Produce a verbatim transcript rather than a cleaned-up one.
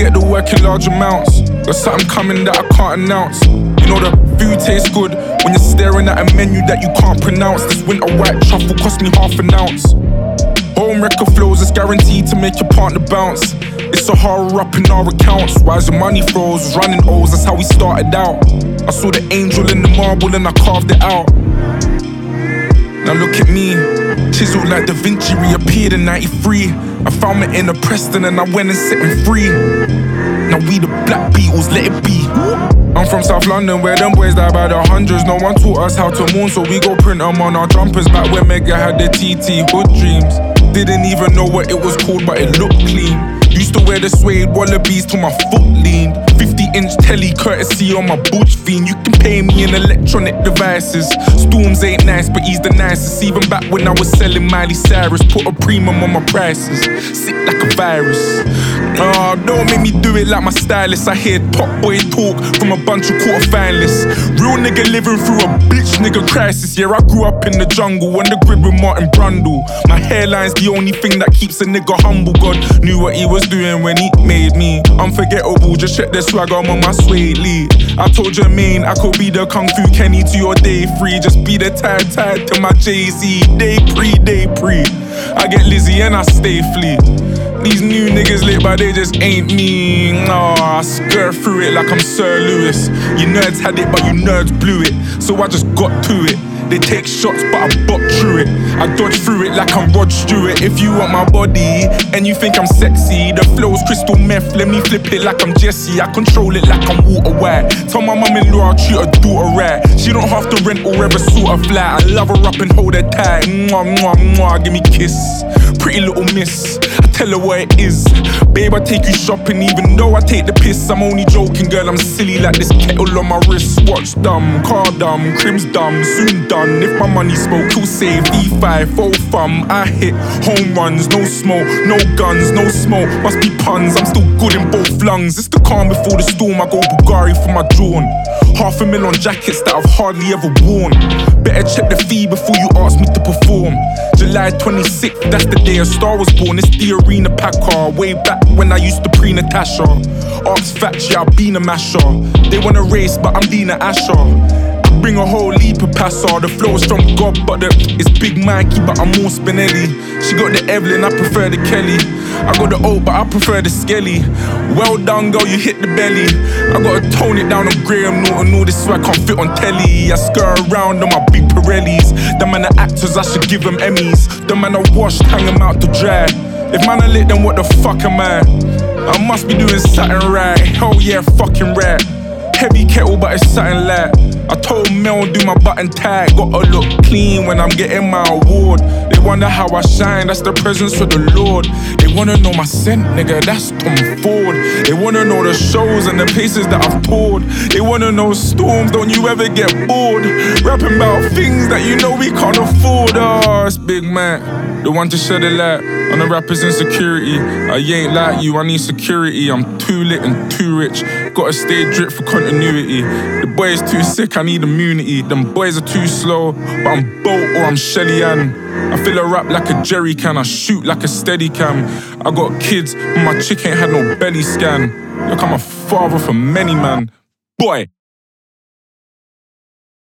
get the work in large amounts. There's something coming that I can't announce. You know the food tastes good when you're staring at a menu that you can't pronounce. This winter white truffle cost me half an ounce. Home wrecker flows is guaranteed to make your partner bounce. It's a horror up in our accounts. Why is the money froze? Was running O's, that's how we started out. I saw the angel in the marble and I carved it out. Now look at me, chiseled like Da Vinci, reappeared in ninety-three. I found my inner Preston and I went and set him free. Now we the Black Beatles, let it be. I'm from South London where them boys die by the hundreds. No one taught us how to mourn, so we go print them on our jumpers. Back when Mega had the T T hood dreams. Didn't even know what it was called, but it looked clean. Used to wear the suede wallabies till my foot leaned. fifty inch telly courtesy on my butch fiend. You can pay me in electronic devices. Storms ain't nice, but he's the nicest. Even back when I was selling Miley Cyrus, put a premium on my prices. Sick like a virus. Oh, don't make me do it like my stylist. I hear top boy talk from a bunch of quarter finalists. Real nigga living through a bitch nigga crisis. Yeah, I grew up in the jungle on the grid with Martin Brundle. My hairline's the only thing that keeps a nigga humble. God knew what he was doing when he made me unforgettable. Just check the swag, I'm on my suede lead. I told Jermaine I could be the Kung Fu Kenny to your day free. Just be the tag tag to my Jay-Z. Day pre, day pre. I get Lizzie and I stay fleet. These new niggas lit, but they just ain't me. No, I skirt through it like I'm Sir Lewis. You nerds had it, but you nerds blew it. So I just got to it. They take shots, but I bop through it. I dodge through it like I'm Rod Stewart. If you want my body and you think I'm sexy, the flow's crystal meth, let me flip it like I'm Jesse. I control it like I'm Walter White. Tell my mum-in-law I'll treat her daughter right. She don't have to rent or ever sort of flat. I love her up and hold her tight. Mwah, mwah, mwah, give me kiss. Pretty little miss, I tell her what it is. Babe, I take you shopping even though I take the piss. I'm only joking, girl, I'm silly like this kettle on my wrist. Watch dumb, car dumb, crim's dumb, soon done. If my money smoke, he'll save D five, full thumb. I hit home runs, no smoke, no guns, no smoke. Must be puns, I'm still good in both lungs. It's the calm before the storm, I go Bulgari for my drawn. Half a mil on jackets that I've hardly ever worn. Better check the fee before you ask me to perform. July twenty-sixth, that's the day a star was born. It's the arena packer, way back when I used to pre-Natasha. Ask Fatch, yeah, I've been a masher. They wanna race, but I'm Dina Asher. Bring a whole leap of passer. The flow's from God, but the, it's Big Mikey, but I'm more Spinelli. She got the Evelyn, I prefer the Kelly. I got the oat, but I prefer the Skelly. Well done, girl, you hit the belly. I gotta tone it down on Graham Norton. All this so I can't fit on telly. I skirt around on my big Pirellis. Them man are actors, I should give them Emmys. Them man are washed, hang them out to dry. If man are lit, then what the fuck am I? I must be doing something right. Hell yeah, fucking right. Heavy kettle, but it's something light. I told Mel do my button tight. Gotta look clean when I'm getting my award. They wonder how I shine, that's the presence of the Lord. They wanna know my scent, nigga, that's Tom Ford. They wanna know the shows and the places that I've toured. They wanna know storms, don't you ever get bored? Rapping about things that you know we can't afford. Oh, it's Big Mac, the one to shed a light on the rappers' insecurity. I ain't like you, I need security. I'm too lit and too rich, gotta stay drip for continuity. The boy is too sick, I need immunity. Them boys are too slow, but I'm Bolt or I'm Shelly Ann. I fill a rap like a jerry can, I shoot like a steady cam. I got kids, but my chick ain't had no belly scan. Look, I'm a father for many, man. Boy.